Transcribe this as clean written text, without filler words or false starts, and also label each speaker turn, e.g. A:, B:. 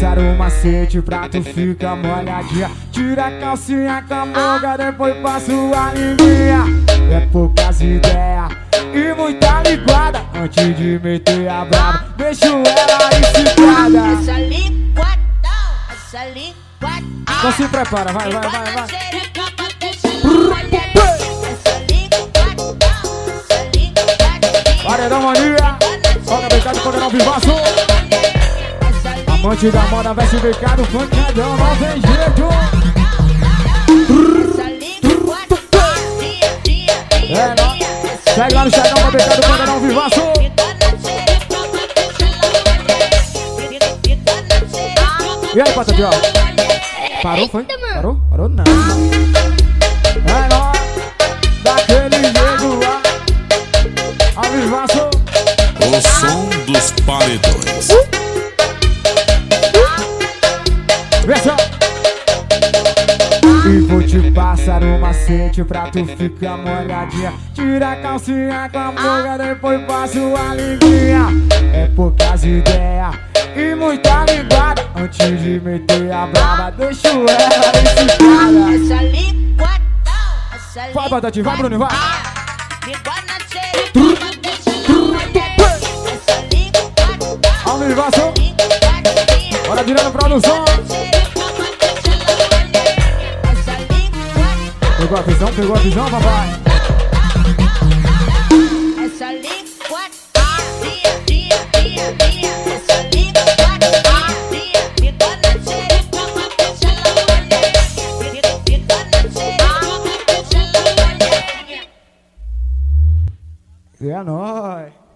A: passar o macete pra tu ficar molhadinha. Tira a calcinha com a boca, depois passa a linguinha. É poucas ideias e muita linguada. Antes de meter a brava, deixo ela excitada.
B: Essa linguadão, essa linguadão.
A: Então se prepara, vai. Paredão mania, olha becado, paredão vivaço. Amante da moda, veste becado, pancadão, não tem jeito. É, não. Segue lá no Instagram, becado, pancadão vivaço. E aí, Patati, ó. Parou, foi? Parou? Parou não. É nóis, daquele jeito lá. Ao vivaço.
C: O som dos paredões.
A: Veja. E vou te passar o macete pra tu ficar molhadinha. Tira a calcinha com a boca, depois passo a linguinha. É poucas ideias e muita linguada. Antes de meter a brava, deixo ela excitada.
B: Essa linguadão, essa linguadão.
A: Vai, Patati, vai, Bruno, vai. Ao vivaço. Bora virando produção. Pegou a visão, papai.
B: Essa linguadão, essa linguadão. Ficou na xereca, uma deixa ela molhadinha. Ficou na xereca, uma deixa ela molhadinha.
A: É nóis.